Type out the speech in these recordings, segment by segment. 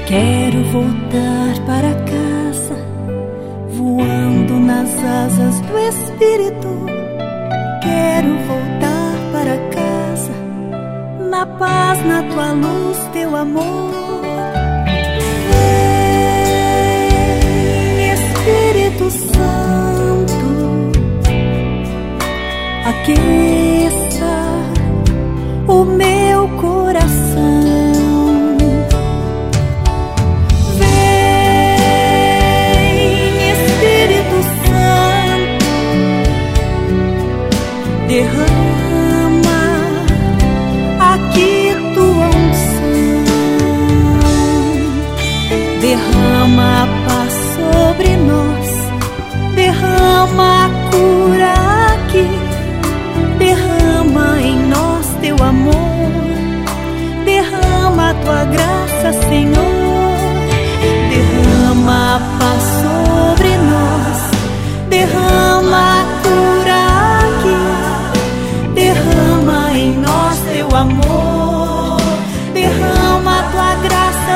Quero voltar para casa, voando nas asas do Espírito. Quero voltar para casa, na paz, na tua luz, teu amor. Vem, Espírito Santo, aqueça o meu coração. Derrama aqui tua unção, derrama a paz sobre nós, derrama a cura aqui, derrama em nós teu amor, derrama a tua graça, Senhor, derrama a paz sobre nós, derrama a cura aqui, derrama em nós teu amor, derrama a tua graça,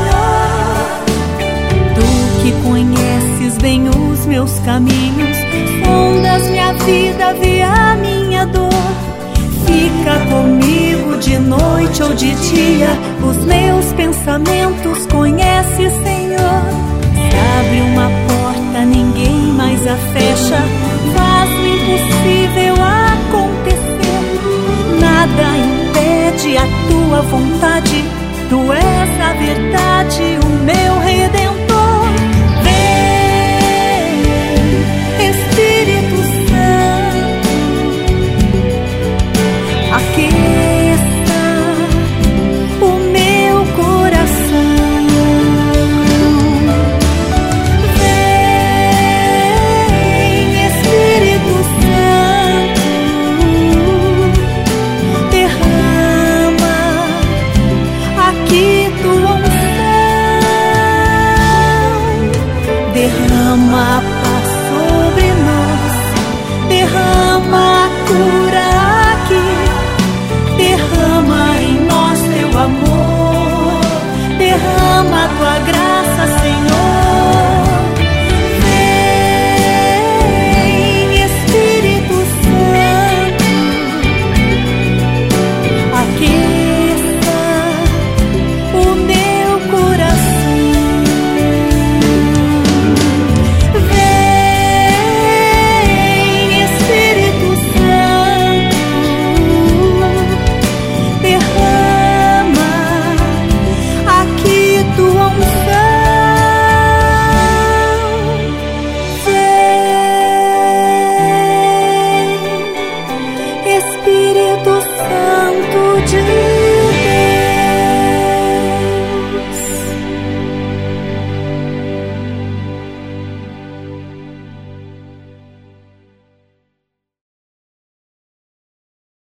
Senhor. Tu que conheces bem os meus caminhos, sondas minha vida, vê a minha dor. Fica comigo de noite ou de dia, os meus pensamentos conhece, Senhor. Se abre uma porta, ninguém mais a fecha, faz o impossível acontecer. Nada impede a tua vontade, tu és a verdade, o meu